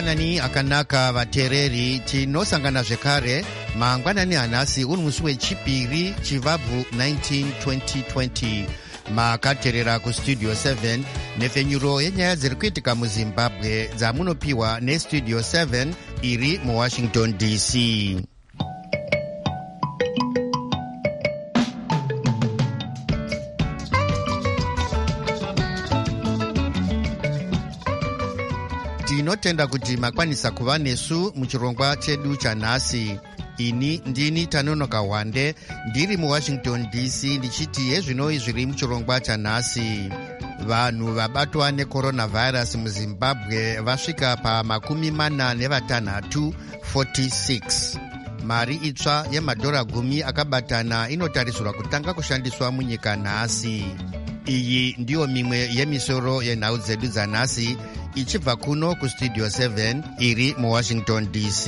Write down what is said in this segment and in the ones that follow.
mangwanani akanaka vateereri, tinosangana zvekare mangwanani anhasi uri musi wechipiri chivabvu 19 2020. makateerera kustudio 7 nhefenyuro yenyaya dziri kuitika muzimbabwe dzamunopiwa nestudio 7 iri muwashington dc. tinotenda kuti makwanisa kuva nesu muchirongwa chedu chanhasi. ini ndini Tanonoka Wande ndiri muwashington dc ndichiti hezvinoi zviri muchirongwa chanhasi. vanhu vabatwa necoronavirus muzimbabwe vasvika pa46, 46. mari itsva yemadhora 10 akabatana inotarisirwa kutanga kushandiswa munyika nhasi. iyi ndiyo mimwe yemisoro yenhau dzedu dzanhasi ichibva kuno kustudio 7 iri muwashington dc.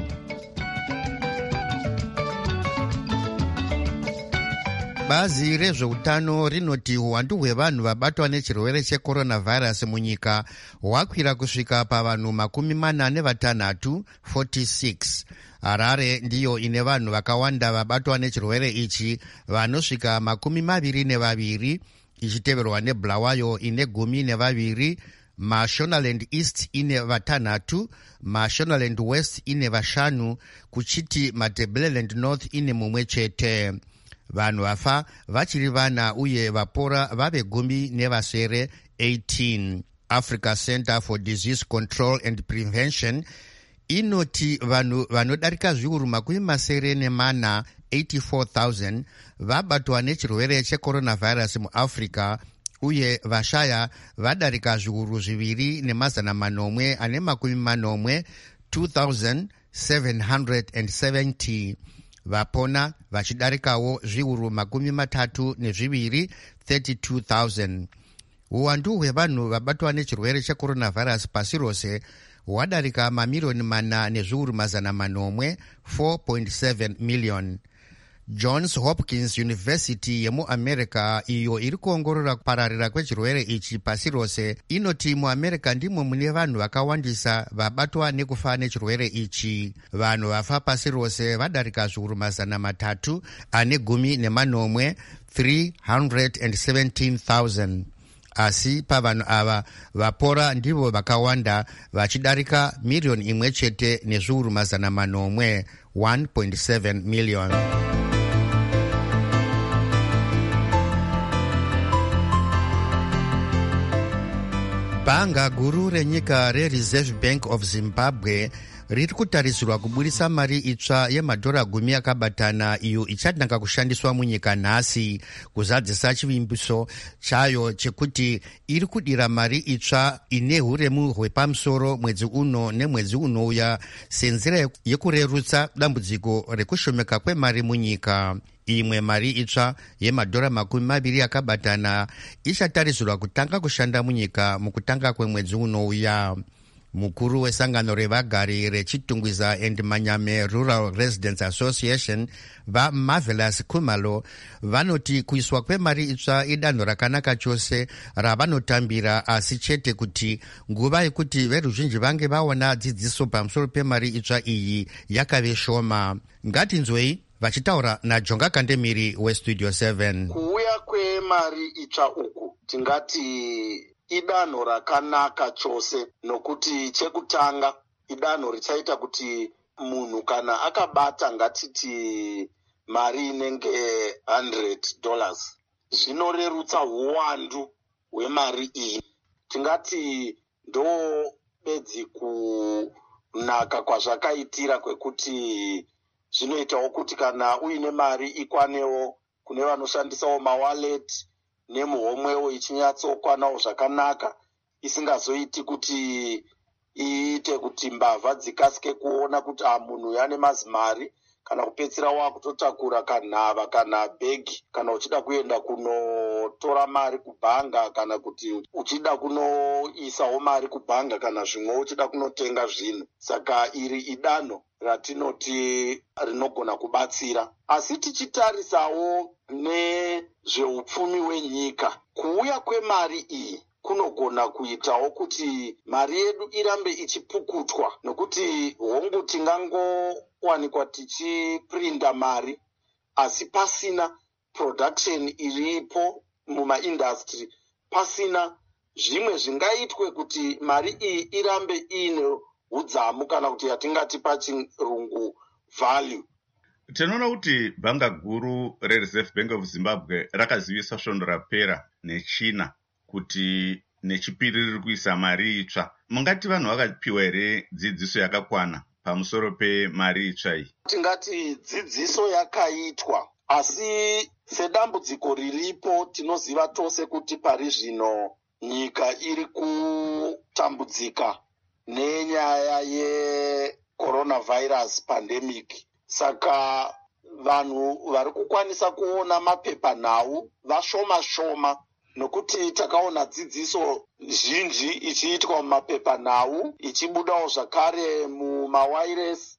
bazi rezveutano rinoti uwandu hwevanhu vabatwa nechirwere checoronavirus munyika hwakwira kusvika pavanhu 46, 46. harare ndiyo ine vanhu vakawanda vabatwa nechirwere ichi vanosvika 22, ichiteverwa nebulawayo ine 12, mashonaland east ine 6, mashonaland west ine 5, kuchiti matebeleland north ine 1 chete. vanhu vafa vachiri vana uye vapora vave 10 18. Africa Center for Disease Control and Prevention inoti vanhu vanodarika zviuru 74, 84,000 vabatwa nechirwere checoronavirus muafrica, uye vashaya vadarika zviuru 2,440, 2,770. vapona vachidarikawo zviuru 32, 32,000. uwandu hwevanhu vabatwa nechirwere checoronavirus pasi rose hwadarika mamirioni 4,400, 4.7 million. Johns Hopkins University yemuamerica iyo iri kuongorora kupararira kwechirwere ichi pasi rose inoti muamerica ndimo mune vanhu vakawandisa vabatwa nekufa nechirwere ichi. vanhu vafa pasi rose vadarika zviuru 310, 317,000. asi pavanhu ava vapora ndivo vakawanda vachidarika miriyoni 1 chete nezviuru 400, 1.7 million. bhanga guru renyika rereserve bank of zimbabwe riri kutarisirwa kubudisa mari itsva yemadhora 10 akabatana iyo ichatanga kushandiswa munyika nhasi kuzadzisa chivimbiso chayo chekuti iri kudira mari itsva ine huremu hwepamusoro mwedzi uno nemwedzi unouya senzira yekurerutsa dambudziko rekushomeka kwemari munyika. imwe mari itsva yemadhora 20 akabatana ichatarisirwa kutanga kushanda munyika mukutanga kwemwedzi unouya. mukuru wesangano revagari rechitungwiza and manyame Rural Residents Association vaMarvelous Khumalo vanoti kuiswa kwemari itsva idanho rakanaka chose ravanotambira, asi chete kuti nguva yekuti veruzhinji vange vaona dzidziso pamusoro pemari itsva iyi yakave shoma. ngatinzwei vachitaura naJonga Kandemiri westudio 7. kuuya kwemari itsva uku tingati idanho rakanaka chose, nokuti chekutanga idanho richaita kuti munhu kana akabata ngatiti mari inenge $100 zvinorerutsa uwandu hwemari iyi. tingati ndo bedzi kunaka kwazvakaitira kwekuti zvinoitawo kuti kana uine mari ikwanewo kune vanoshandisawo mawallet nemuhomwewo ichinyatsokwanawo zvakanaka, isingazoiti kuti iite kuti mbavha dzikasike kuona kuti munhu yane mazimari, kana kupedzisira wakutotakura kanhava kana bhegi, kana uchida kuenda kunotora mari kubhanga, kana kuti uchida kunoisawo mari kubhanga, kana zvimwe uchida kunotenga zvinhu. saka iri idanho ratinoti rinogona kubatsira. asi tichitarisawo nezveupfumi hwenyika, kuuya kwemari iyi kunogona kuitawo kuti mari yedu irambe ichipukutwa, nokuti hongu tingangowanikwa tichiprinda mari asi pasina production iripo mumaindastry, pasina zvimwe zvingaitwe kuti mari iyi irambe iine udzamu kana kuti yatingati pachirungu value. Tinoona kuti bhanga guru reReserve Bank of Zimbabwe rakazivisa svondo rapera nechina kuti nechipiri riri kuisa mari itsva. Mungati vanhu vakapiwa here dzidziso yakakwana pamusoro pemari itsva iyi? Tingati dzidziso yakaitwa, asi sedambudziko riripo tinoziva tose kuti pari zvino nyika iri kutambudzika nenyaya yecoronavirus pandemic. Saka vanhu vari kukwanisa kuona mapepanhau vashoma, nokuti takaona dzidziso zhinji ichiitwa mumapepanhau ichibudawo zvakare mumawiresi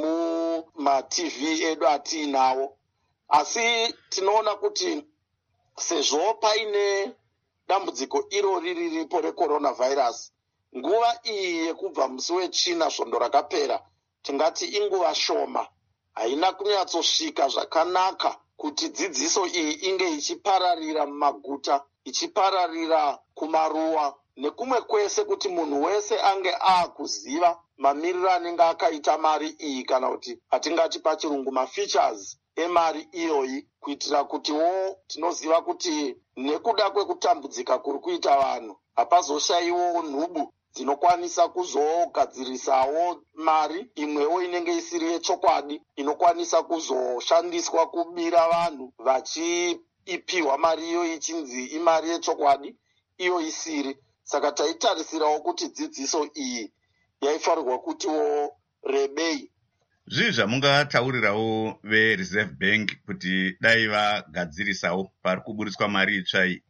nemumatv edu atiinawo. Asi tinoona kuti sezvo paine dambudziko irori riripo recoronavirus, nguva iyi yekubva musi wechina svondo rakapera tingati inguva shoma, haina kunyatsosvika zvakanaka kuti dzidziso iyi inge ichipararira mumaguta, ichipararira kumaruwa nekumwe kwese, kuti munhu wese ange aakuziva mamiriro anenge akaita mari iyi, kana kuti atingati pachirungu mafeatures emari iyoyi, kuitira kutiwo tinoziva kuti nekuda kwekutambudzika kuri kuita vanhu hapazoshayiwo nhubu dzinokwanisa kuzogadzirisawo mari imwewo inenge isiri yechokwadi, inokwanisa kuzoshandiswa kubira vanhu vachiipiwa mari iyo ichinzi imari yechokwadi, iyo isiri. Saka taitarisirawo kuti dzidziso iyi yaifanirwa kutiwo rebei. Zvii zvamungataurirawo veReserve Bank kuti dai vagadzirisawo pari kuburitswa mari itsva iyi?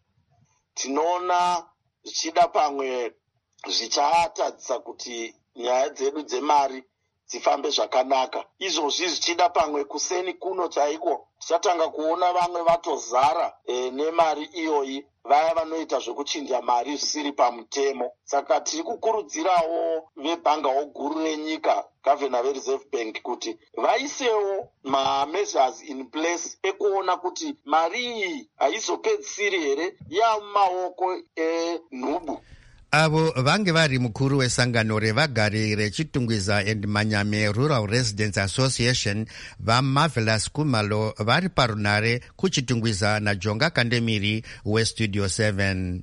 Tinoona zvichida pamwe zvichatadzisa kuti nyaya dzedu dzemari dzifambe zvakanaka. Izvozvi zvichida pamwe kuseni kuno chaiko tichatanga kuona vamwe vatozara nemari iyoyi, vaya vanoita zvekuchinja mari zvisiri pamutemo. Saka tiri kukurudzirawo vebhangawo guru renyika, gavhena veReserve Bank, kuti vaisewo mameasures in place ekuona kuti mari iyi haizopedzisiri here yamumaoko enhubu. Avo vange vari mukuru wesangano revagari rechitungwiza and Manyame Rural Residents Association vaMarvelous Kumalo vari parunare kuchitungwiza naJonga Kandemiri weStudio 7.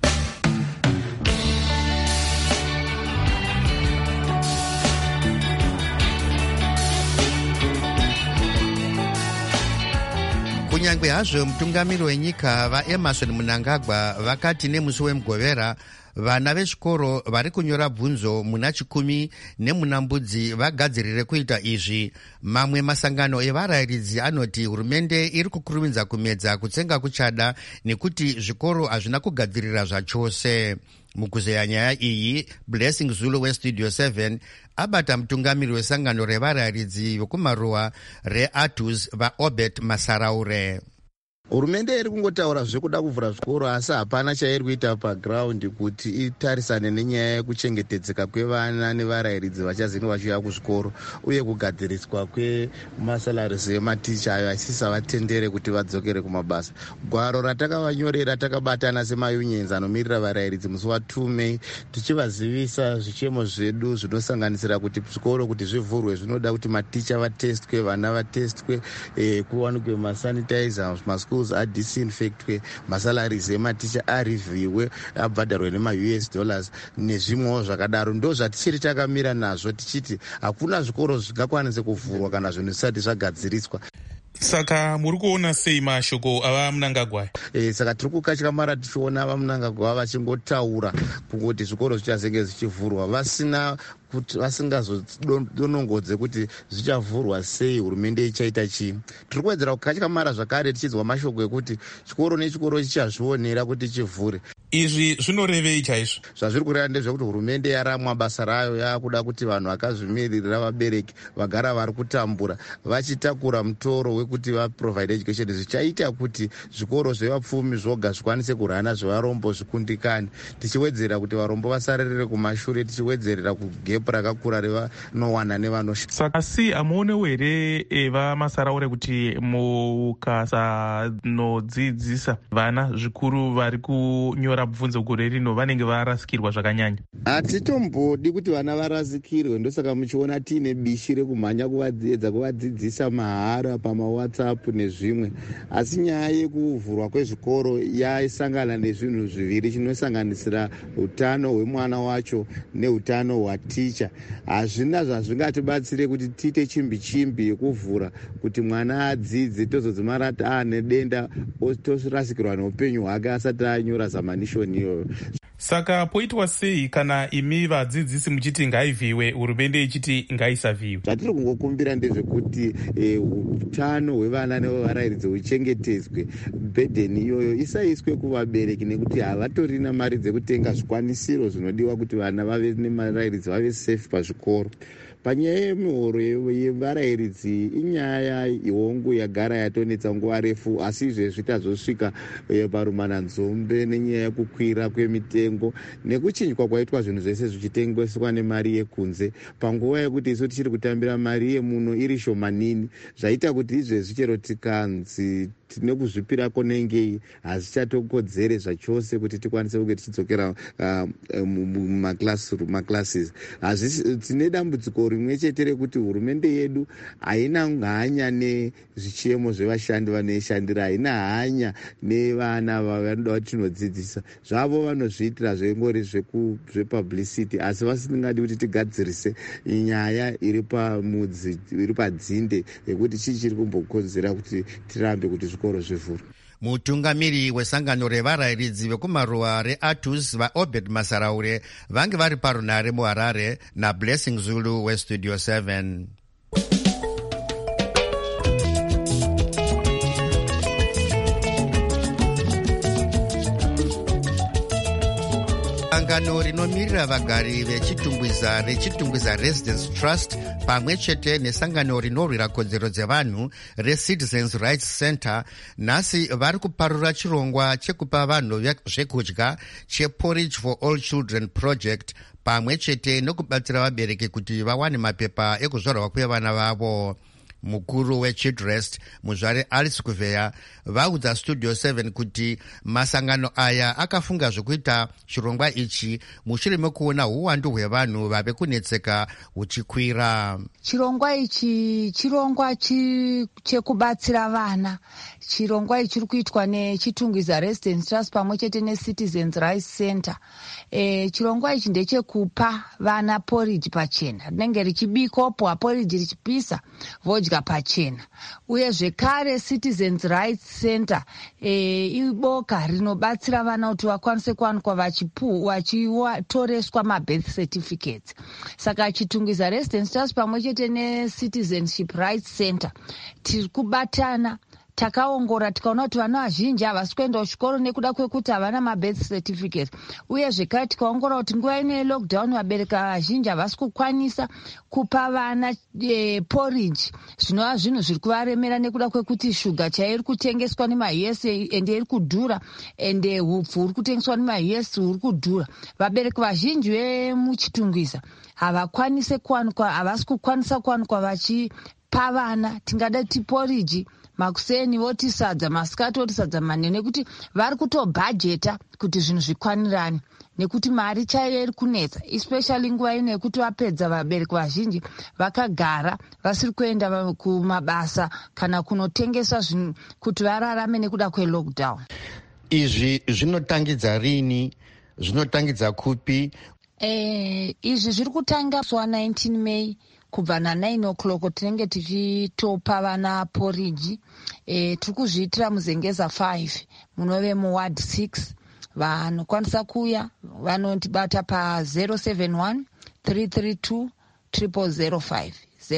Kunyangwe hazvo mutungamiri wenyika vaEmerson Mnangagwa vakati nemusi wemugovera vana vechikoro vari kunyora bvunzo muna chikumi nemuna mbudzi vagadzirire kuita izvi. Mamwe masangano evarayiridzi anoti hurumende iri kukurumidza kumedza kutsenga kuchada nekuti zvikoro hazvina kugadzirira zvachose. Mukuzeya nyaya iyi, Blessing Zulu weStudio 7 abata mutungamiri wesangano revarayiridzi vekumaruwa reATUS vaObert Masaraure. Hurumende iri kungotaura zvekuda kuvhura zvikoro, asi hapana chairi kuita pagraundi kuti itarisane nenyaya yekuchengetedzeka kwevana nevarayiridzi vachazini vachiuya kuzvikoro, uye kugadziriswa kwemasalarizi ematicha ayo asisavavatendere kuti vadzokere kumabasa. Gwaro ratakavanyorera takabatana semayunions anomirira varayiridzi musi wa2 Mei tichivazivisa zvichemo zvedu zvinosanganisira kuti zvikoro kuti zvivhurwe zvinoda kuti maticha vatestwe, vana vatestwe, kuwanikwe masanitizer, maschools adisinfectwe, masalaries ematicha arivhiwe, abhadharwe nema-US dollars nezvimwewo zvakadaro. Ndo zvatichiri takamira nazvo tichiti hakuna zvikoro zvingakwanise kuvhurwa kana zvinhu zvisati zvagadziriswa. Saka muri kuona sei mashoko ava Mnangagwa? Saka tiri kukatyamarara tichiona ava Mnangagwa vachingotaura kuti zvikoro zvichazenge zvichivhurwa vasina kuti vasingazodonongodze kuti zvichavhurwa sei, hurumende ichaita chii. Tiri kuwedzera kukatyakamara zvakare tichizwa mashoko ekuti chikoro nechikoro chichazvionera kuti chivhure. Izvi zvinorevei chaizvo? Zvazviri kureva ndezvekuti hurumende yaramwa basa rayo, yakuda kuti vanhu vakazvimirira vabereki vagara vari kutambura vachitakura mutoro wekuti vaprovide education, zvichaita kuti zvikoro zvevapfumi zvoga zvikwanise kurana zvevarombo zvikundikane, tichiwedzera kuti varombo vasarerere kumashure, tichiwedzerera kugepu rakakura revanowana nevanosha. Saka si hamuonewo here vamasaraure kuti mukasanodzidzisa vana zvikuru vari kunyora bvunzo gore rino vanenge varasikirwa zvakanyanya? Hatitombodi kuti vana varasikirwe, ndosaka muchiona tiine bishi rekumhanya kuvadziedza kuvadzidzisa mahara pamawhatsapp nezvimwe. Asi nyaya yekuvhurwa kwezvikoro yaisangana nezvinhu zviviri, chinosanganisira utano hwemwana wacho neutano hwaticha. Hazvina zvazvingatibatsire kuti tiite chimbi yekuvhura kuti mwana adzidze tozodzimara aane denda torasikirwa neupenyu hwake asati anyora zamanishoni iyoyo. Saka poitwa sei kana imi vadzidzisi muchiti ngaivhiwe, hurumende ichiti ngaisavhiwe? Zvatiri kungokumbira ndezvekuti utano hwevana nevarairidzi huchengetedzwe, bhedheni iyoyo isaiswe kuvabereki nekuti havatorina mari dzekutenga zvikwanisiro zvinodiwa kuti vana vave nemarairidzi vave safe pazvikoro. Panyaya yemihoro yevarairidzi inyaya ihongu yagara yatonetsa nguva refu, asi izvezvi tazosvika parumananzombe nenyaya yekukwira kwemitengo nekuchinjwa kwaitwa zvinhu zvese zvichitengeswa nemari yekunze panguva yekuti isu tichiri kutambira mari yemuno iri shomanini. Zvaita kuti izvezvi chero tikanzi tine kuzvipira konengei hazvichatokodzere zvachose kuti tikwanise kunge tichidzokera mumaklasses. Tine dambudziko rimwe chete rekuti hurumende yedu haina hanya nezvichemo zvevashandi vanoishandira, haina hanya nevana vanoda kuti tinodzidzisa. Zvavo vanozviitira zvengori zvepublicity, asi vasingadi kuti tigadzirise nyaya iri pamudzi, iri padzinde yekuti chii chiri kumbokonzera kuti tirambe kuti zvikoro zvivhurwe. Mutungamiri wesangano revarairidzi vekumaruwa reATUS vaObed Masaraure vange vari parunare muHarare naBlessing Zulu weStudio 7. Sangano rinomirira vagari rechitungwiza Residence Trust pamwe chete nesangano rinorwira kodzero dzevanhu reCitizens Rights Center nhasi vari kuparura chirongwa chekupa vanhu zvekudya chePorridge for All Children Project pamwe chete nokubatsira vabereki kuti vawane mapepa ekuzvarwa kwevana vavo. Mukuru weChildrest muzvare Alice Kuveya vaudza Studio 7 kuti masangano aya akafunga zvekuita chirongwa ichi mushure mekuona uwandu hwevanhu vave kunetseka huchikwira. Chirongwa ichi chirongwa chekubatsira vana. Chirongwa ichi chiri kuitwa nechitungwiza Residence Trust pamwe chete neCitizens Rights Center. Chirongwa ichi ndechekupa vana porridge pachena, rinenge richibikwa porridge richipisa vodya pachena. Uye zvekare Citizens Rights Center iboka rinobatsira vana kuti vakwanise kuwanikwa vachitoreswa mabirth certificates. Saka chitungwiza Residence Trust pamwe chete neCitizenship Rights Center tiri kubatana, takaongora tikaona kuti vana vazhinji havasi kuenda kuchikoro nekuda kwekuti havana mabirth certificate. Uye zvekare tikaongora kuti nguva ine lockdown vabereki vazhinji havasi kukwanisa kupa vana porridge, zvinova zvinhu zviri kuvaremera nekuda kwekuti shuga chaiyo iri kutengeswa nemaUS ende iri kudhura, ende hupfu huri kutengeswa nemaUS huri kudhura. Vabereki vazhinji vemuchitungwiza havasi kukwanisa kuwanikwa vachipa vana tingada tiporridge makuseni voti sadza, masikati voti sadza manene, nekuti vari kutobhajeta kuti zvinhu zvikwanirane nekuti mari chaiyo iri kunetsa, especially nguva ino yekuti vapedza vabereki vazhinji vakagara vasiri kuenda kumabasa kana kunotengesa zvinhu kuti vararame nekuda kwelockdown. Izvi zvinotangidza rini? Zvinotangidza kupi? Izvi zviri kutanga zuva 19 May kubva na9 o'clock tinenge tichitopa vana porridge. Tiri kuzviitira muzengeza 5 munove muward 6. Vanokwanisa kuuya vanotibata pa 071 332 0005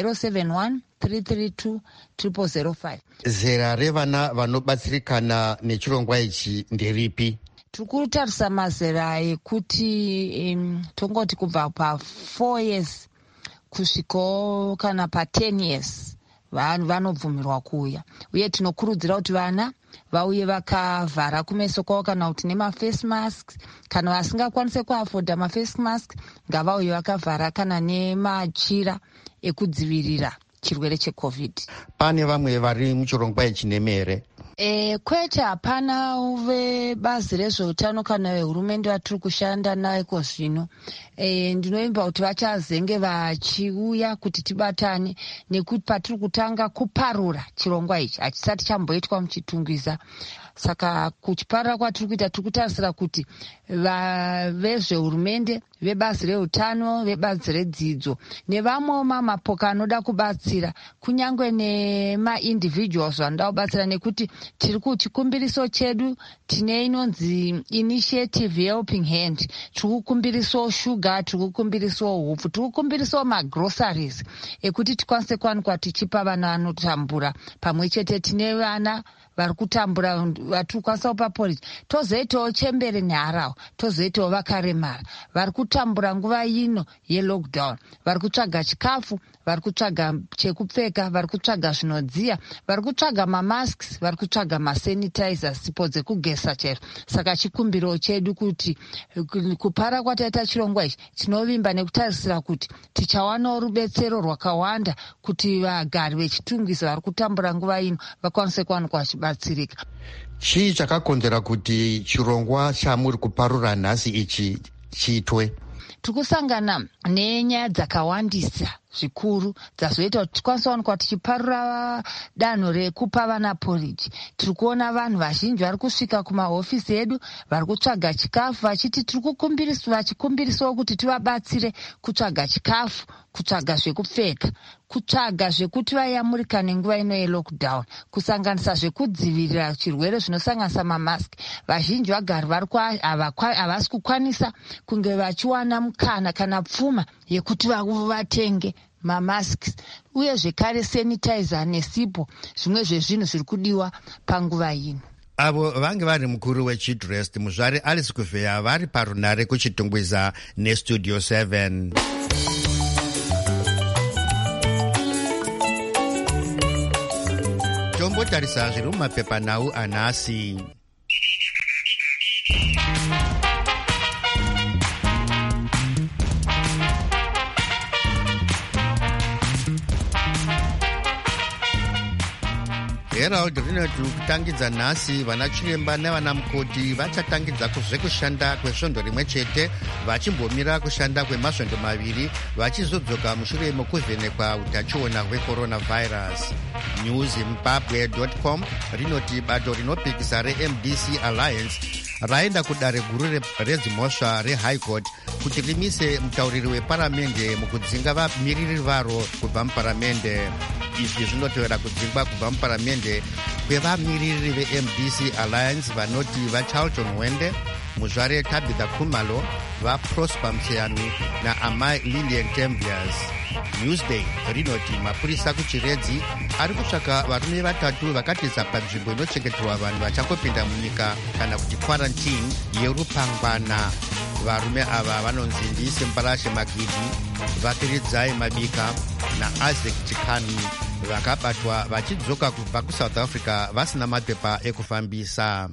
071 332 0005. Zera revana vanobatsirikana nechirongwa ichi nderipi? Tiri kutarisa mazera ekuti tongoti kubva pa4 years kusvikawo kana pa10 years vanhu vanobvumirwa kuuya, uye tinokurudzira kuti vana vauye vakavhara kumeso kwavo kana kuti nemaface masks. Kana vasingakwanise kuafodha maface mask ngavauye vakavhara kana nemachira ekudzivirira chirwere cheCovid. Pane vamwe vari muchirongwa ichi nemere? Kwete, hapana vebazi rezveutano kana vehurumende vatiri kushanda naiko zvino. Ndinoimba kuti vachazenge vachiuya kuti tibatane, nekuti patiri kutanga kuparura chirongwa ichi hachisati chamboitwa muchitungwiza. Saka kuchiparura kwatiri kuita tiri kutarisira kuti vezvehurumende, vebazi reutano, vebazi redzidzo nevamwewo mapoka anoda kubatsira, kunyange nemaindividuals vanoda kubatsira, nekuti tiri kuchikumbiriso chedu tine inonzi initiative helping hand. Tiri kukumbiriso shuga, tiri kukumbiriso hupfu, tiri kukumbiriso magroceries ekuti tikwanise kuwanikwa tichipa vana vanotambura. Pamwe chete tine vana vari kutambura vatiri kukwanisa kupa porridge. Tozoitawo chembere neharahwa, tozoitawo vakaremara vari kutambura nguva ino yelockdown, vari kutsvaga chikafu, vari kutsvaga chekupfeka, vari kutsvaga zvinodziya, vari kutsvaga mamasks, vari kutsvaga masanitizers, sipo dzekugesa chaizvo. Saka chikumbiro chedu kuti kupara kwataita chirongwa ichi tinovimba nekutarisira kuti tichawanawo rubetsero rwakawanda kuti vagari vechitungwiza vari kutambura nguva ino vakwanise kuwanikwa vachibatsirika. Chii chakakonzera kuti chirongwa chamuri kuparura nhasi ichi chiitwe? Tikusangana nenyaya dzakawandisa zvikuru dzazoita kuti tikwanise kuwanikwa tichiparura danho rekupa vana porridge. Tiri kuona vanhu vazhinji vari kusvika kumahofisi edu vari kutsvaga chikafu vachiti vachikumbirisawo kuti tivabatsire kutsvaga chikafu, kutsvaga zvekupfeka, kutsvaga zvekuti vayamurika nenguva ino yelockdown, kusanganisa zvekudzivirira chirwere zvinosanganisa mamask. Vazhinji vagari havasi kukwanisa kunge vachiwana mukana kana pfuma yekuti vatenge mamasks, uye zvekare sanitizer nesipo, zvimwe zvezvinhu zviri kudiwa panguva ino. Avo vange vari mukuru weChidrest muzvare Alice Kuvheya vari parunare kuchitungwiza neStudio 7. Tombotarisa zviri mumapepanhau anhasi. Herald rinoti kutangidza nhasi vana chiremba nevana mukoti vachatangidza zvekushanda kwesvondo rimwe chete, vachimbomira kushanda kwemasvondo maviri, vachizodzoka mushure mekuvhenekwa utachiona hwecoronavirus. newszimbabwe.com rinoti bato rinopikisa reMDC Alliance raenda kudare guru redzimhosva reHigh Court kuti rimise mutauriri weparamende mukudzinga vamiriri varo kubva muparamende. Izvi zvinotevera kudzingwa kubva muparamende kwevamiriri veMDC Alliance vanoti vaCharlton Wende, muzvare Tabitha Khumalo, vaProsper Mcheyami naamai Lillian Tembias. Newsday rinoti mapurisa kuchiredzi ari kutsvaka varume vatatu vakatiza panzvimbo inochengeterwa vanhu vachangopinda munyika kana kuti quarantine yerupangwana. Varume ava vanonzi ndiSemparashe Magidi, Vakiridzai Mabika naIsaac Chikani, vakabatwa vachidzoka kubva kuSouth Africa vasina mapepa ekufambisa.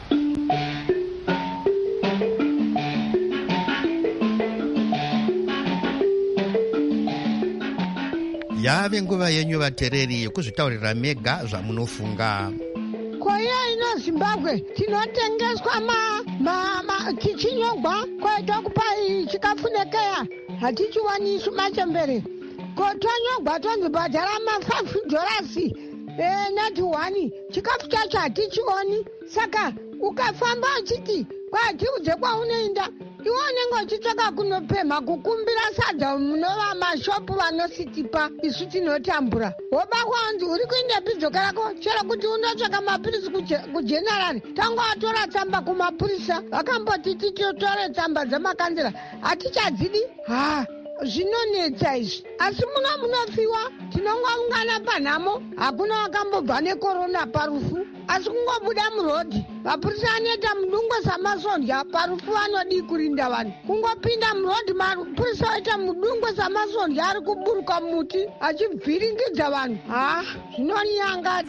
Yave nguva yenyu vatereri yekuzvitaurira mega zvamunofunga. Koya ino Zimbabwe tinotengeswa chichinyogwa kwaita kupa chikafu nekeya hatichiwanisu machembere. Kotonyogwa tonzibhadhara $5 nati 1 chikafu chacho hatichioni. Saka ukafamba uchiti kwatiudze kwaunoenda, iwe unenge uchitsvaka kunopemha kukumbira sadza munova mashopu vanositipa isu tinotambura. Woba kwanzi uri kuenda bidzoka rako chero kuti unotsvaka mapirisi kujenerali, tanga watora tsamba kumapurisa vakamboti titotore tsamba dzamakanzera hatichadzidi. zvinonetsa izvi, asi munofiwa tinongoungana panhamo. Hakuna wakambobva nekorona parufu, asi kungobuda murodhi. Mapurisa anoita mudungwe samasondya, parufu anodi kurinda vanhu. Kungopinda murodhi, mapurisa aita mudungwe samasondya ari kuburuka muti achivhiringidza vanhu. Zvinonyanga.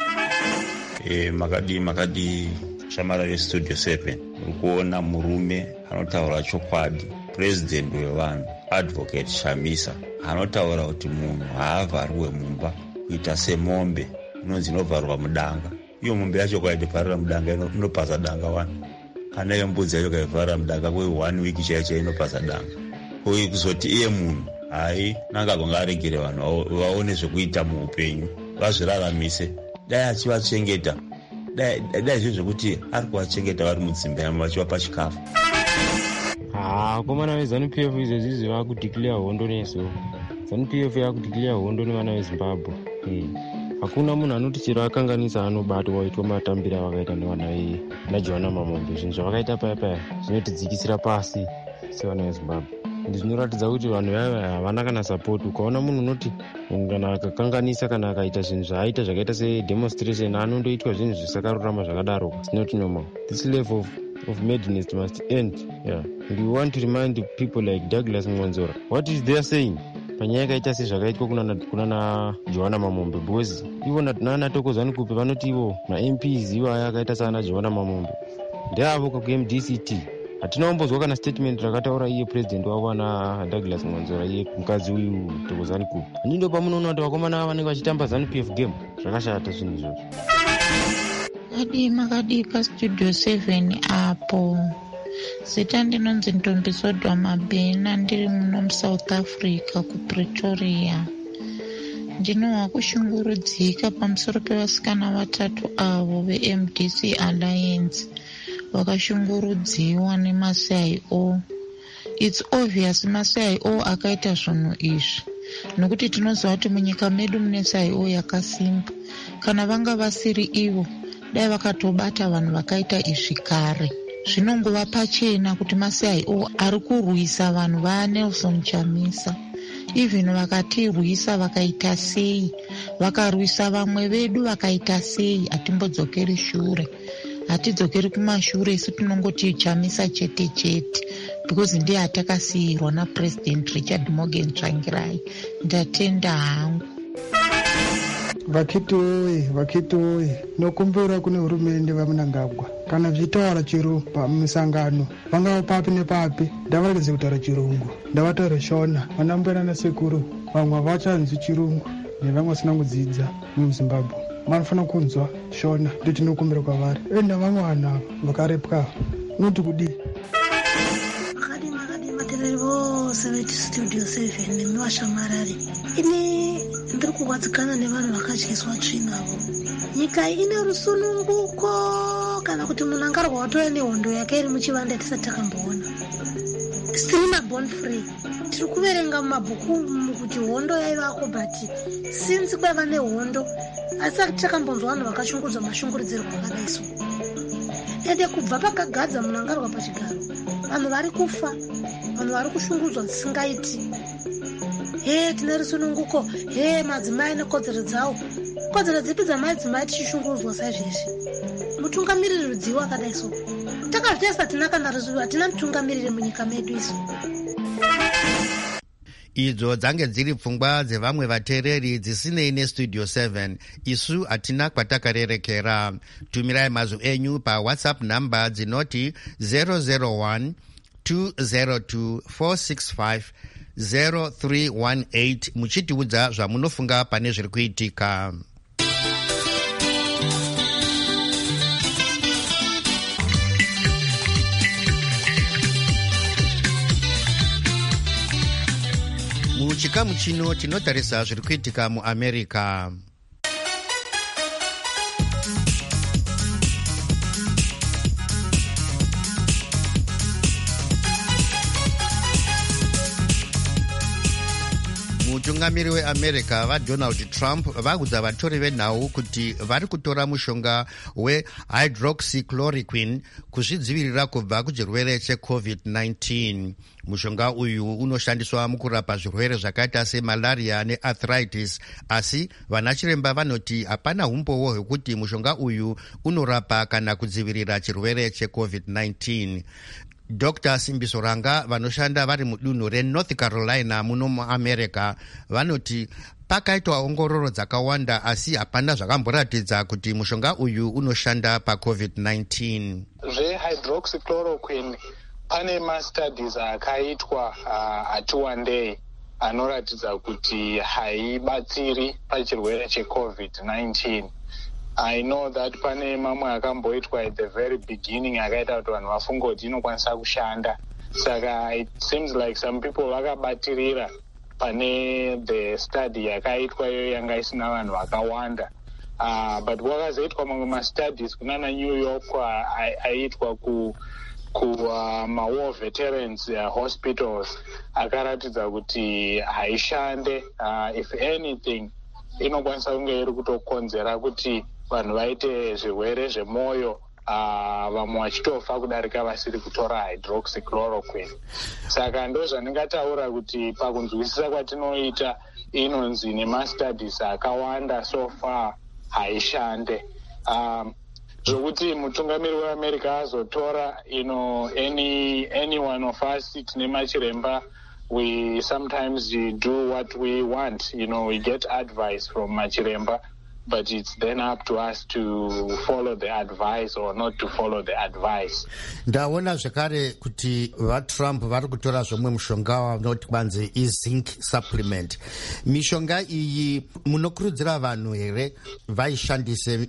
makadi shamara vestudio 7 uri kuona murume anotaura chokwadi, purezidendi wevanhu, advocate Shamisa, anotaura kuti munhu haavharwe mumba kuita semombe inonzi inovharwa mudanga. Iyo mombe yacho kaidevharira mudanga inopasa danga 1, kana iyo mbudzi yacho kaivharira mudanga kwe 1 week chaicho inopasa danga. Uye kuzoti iye munhu hai nangagonga aregere vanhu vaone zvekuita muupenyu, vazviraramise. Dai achivachengeta, dai zvinhu zvekuti ari kuvachengeta vari mudzimba yavo vachivapa chikafu. Komana veZANU-PF izvezvi vakudhikileya hondo nesu. ZANU-PF yakudhikileya hondo nevana veZimbabwe. Hakuna munhu anoti chero akanganisa anobatwa waitwa matambiro avakaita nevana naJohana Mamombe. Zvinhu zvavakaita paya zvinotidzikisira pasi sevana veZimbabwe. Zvinoratidza kuti vanhu vaya havana kana sapoti. Ukaona munhu unoti kana akakanganisa kana akaita zvinhu zvaaita zvakaita sedemonstration, anondoitwa zvinhu zvisakarurama zvakadaro. It's not normal. This level of madness must end. And we want to remind people like Douglas Mwanzora what is they saying panyaya yakaita sezvakaitwa kunana Johana Mamombe, because ivo nana tokozani kupe vanoti ivo maMPs ivo aya akaita sana Johana Mamombe ndeavo kuMDCT. Hatina kumbozwa kana statement rakataura iye president wavo ana Douglas Mwanzora, iye mukadzi uyu tokozani kupe. Ndindo pamunoona kuti vakomana vanenge vachitamba ZANU-PF game. Zvakashata zvinhu izvozvo. Makadi pastudio 7 apo. Zita ndinonzi Ntombi Zodwa Mabena, ndiri muno muSouth Africa kuPretoria. Ndinowa kushungurudzika pamusoro pevasikana vatatu avo veMDC Alliance vakashungurudziwa nemaCIO. It's obvious maCIO akaita zvinhu izvi nokuti tinoziva kuti munyika medu mune CIO yakasimba. Kana vanga vasiri ivo, dai vakatobata vanhu vakaita izvi kare. Zvinongova pachena kuti maCIO ari kurwisa vanhu vaNelson Chamisa. Even vakatirwisa vakaita sei, vakarwisa vamwe vedu vakaita sei, hatimbodzokeri shure. Hatidzokeri kumashure, isu tinongoti Chamisa chete because ndiye atakasiyirwa naPresident Richard Morgan Tsvangirai. Ndatenda hangu. Vakiti woye, nokumbira kune hurumende vaMnangagwa kana zvichitaura chiro pamusangano vangava papi nepapi, ndavaregedze kutaura chirungu, ndavataure Shona. Vanambera nasekuru vamwe havachanzwi chirungu nevamwe vasina kudzidza muZimbabwe. Manofanira kunzwa Shona, ndito tinokumbira kwavari. Navamwe vanhu vakarepwa noti kudii. Matereri vose vestudio 7 nemiwashamarari. Ini ndiri kugwadzikana nevanhu vakadyiswa tsvinavo. Nyika ine rusununguko kana kuti munhu angarwa watova nehondo yake iri muchivande tisati takamboona. Still born free. Tiri kuverenga mumabhuku kuti hondo yaivako, but since kwaiva nehondo asati takambonzwa vanhu vakashungurudzwa mashunguridzirwo akadai so. Ende kubva pakagadza munhu angarwa pachigaro, vanhu vari kufa, vanhu vari kushungurudzwa zvisingaiti. Tine rusununguko, madzimai nekodzero dzavo. Kodzero dzipi dzamadzimai tichishungurudzwa saizvizvi? Mutungamiriri rudzivo akadai so. Takazvitesa tina kana ruzivo, hatina mutungamiriri munyika medu isu. Idzo dzange dziri pfungwa dzevamwe vateereri dzisinei nestudio 7. Isu hatina kwatakarerekera. Tumirai mazwi enyu paWhatsApp namba dzinoti 001 202 465 0318 muchitiudza zvamunofunga pane zviri kuitika. Muchikamu chino tinotarisa zviri kuitika muAmerica. mutungamiri weamerica vaDonald Trump vaudza vatori venhau kuti vari kutora mushonga wehydroxychloroquine kuzvidzivirira kubva kuchirwere cheCovid-19. Mushonga uyu unoshandiswa mukurapa zvirwere zvakaita semalaria nearthritis, asi vanachiremba vanoti hapana umbowo hwekuti mushonga uyu unorapa kana kudzivirira chirwere cheCovid-19. Dr. Simbiso Ranga vanoshanda vari mudunhu reNorth Carolina muno muAmerica vanoti pakaitwa ongororo dzakawanda asi hapana zvakamboratidza kuti mushonga uyu unoshanda paCovid-19. Zvehydroxychloroquine pane mastudies akaitwa ati wandei anoratidza kuti haibatsiri pachirwere cheCovid-19. I know that pane mamwe akamboitwa at the very beginning akaita kuti vanhu vafunga kuti inokwanisa kushanda. Saka it seems like some people vakabatirira pane the study yakaitwa iyo yanga isina vanhu vakawanda. But wakazoitwa mamwe mastudies kunana New York aiitwa ma-war veterans hospitals akaratidza kuti haishande. If anything, inokwanisa kunge iri kutokonzera kuti vanhu vaite zvirwere zvemwoyo, vamwe vachitofa kudarika vasiri kutora hydroxychloroquine. Saka ndo zvandingataura kuti pakunzwisisa kwatinoita inonzi nemastudies akawanda so far haishande. Zvokuti mutungamiri weAmerica azotora any one of us tine machiremba, we sometimes do what we want. We get advice from machiremba, but it's then up to us to follow the advice or not to follow the advice. Ndaona zvekare kuti vaTrump vari kutora zvomwe mushonga wanoti kwanzi zinc supplement. Mishonga iyi munokurudzira vanhu here vaishandise?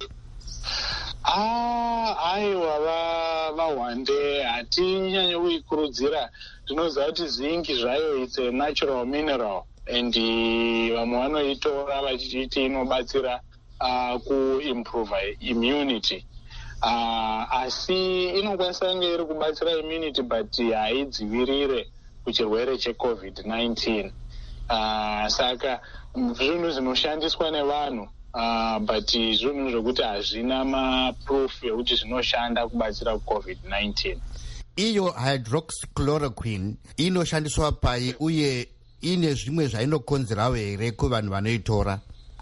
Aiwa vahwande hatinyanyo kuikurudzira. Tinoziva kuti zinc zvayo it's a natural mineral and vamwe vanoitora vachichiti inobatsira kuimprove immunity. Asi inokwanisa kunge iri kubatsira immunity but haidzivirire kuchirwere cheCovid-19. Saka zvinhu zvinoshandiswa nevanhu, but zvinhu zvokuti hazvina maproof yekuti zvinoshanda kubatsira kuCovid-19. Iyo hydroxychloroquine inoshandiswa pai uye ine zvimwe zvainokonzerawo here kuvanhu vanoitora?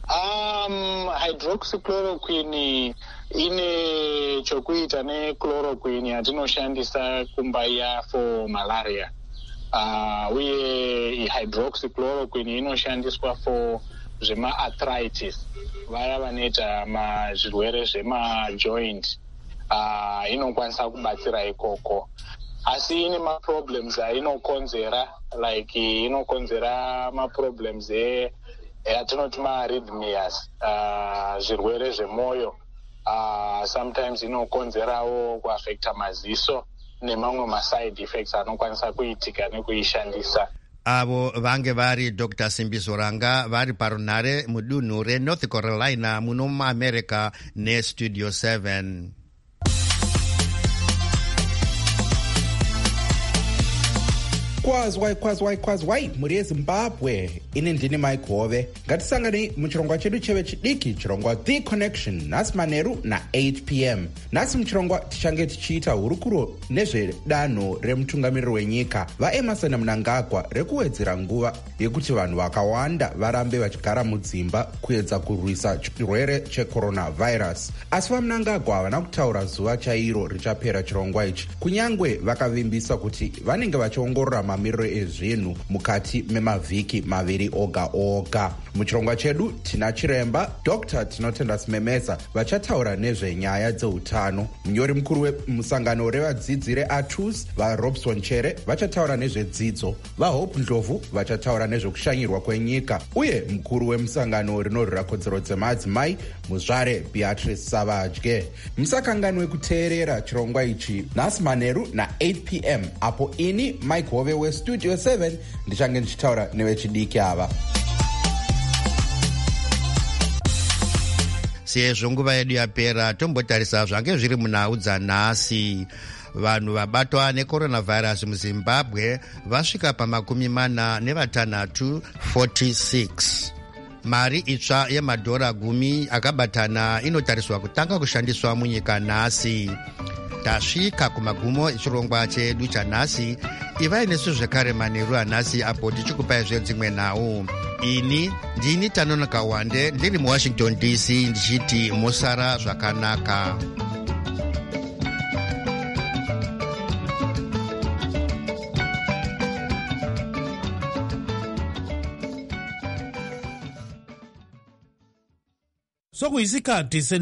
Hydroxychloroquine ine chokuita nechloroquine yatinoshandisa kumbaya for malaria. Uye hydroxychloroquine inoshandiswa for zvema-arthritis, vaya vanoita zvirwere zvemajoint. Inokwanisa kubatsira ikoko. Asi ine ma-problems ainokonzera, like inokonzera ma-problems atinoti ma-arrhythmias, zvirwere zvemwoyo. Sometimes inokonzerawo kuaffecta maziso nemamwe ma-side effects anokwanisa kuitika nekuishandisa. Avo vange vari Dr. Simbiso Ranga vari parunhare mudunhu reNorth Carolina muno muAmerica neStudio 7. Kwazwai muri yeZimbabwe. Ini ndini Mike Hove. Ngatisangane muchirongwa chedu cheve chidiki, chirongwa The Connection, nhasi manheru na8 p.m. Nhasi muchirongwa tichange tichiita hurukuro nezvedanho remutungamiriri wenyika vaEmerson Mnangagwa rekuwedzera nguva yekuti vanhu vakawanda varambe vachigara mudzimba kuedza kurwisa chirwere checoronavirus. Asi vaMnangagwa havana kutaura zuva chairo richapera chirongwa ichi, kunyangwe vakavimbisa kuti vanenge vachiongorora mamiriro ezvinhu mukati memavhiki maviri oga. Muchirongwa chedu tina chiremba Dr. Tinotenda Simemeza vachataura nezvenyaya dzeutano. Munyori mukuru wemusangano revadzidzi reATUS vaRobson Chere vachataura nezvedzidzo. vaHope Ndlovu vachataura nezvekushanyirwa kwenyika, uye mukuru wemusangano rinorwira kodzero dzemadzimai muzvare Beatrice Savadye. Musakanganwe kuteerera chirongwa ichi nhasi manheru na8 p.m. apo ini Mike Hove weStudio 7 ndichange ndichitaura nevechidiki ava. Sezvo nguva yedu yapera, tombotarisa zvange zviri munhau dzanhasi. vanhu vabatwa necoronavirus muzimbabwe vasvika pa46. 46. Mari itsva yemadhora 10 akabatana inotariswa kutanga kushandiswa munyika nhasi. Tasvika kumagumo echirongwa chedu chanhasi. Ivai nesu zvekare manheru anhasi apo tichikupai zvedzimwe nhau. Ini ndini Tanonoka Wande ndiri muWashington DC ndichiti musara zvakanaka. Sokuyisikhathi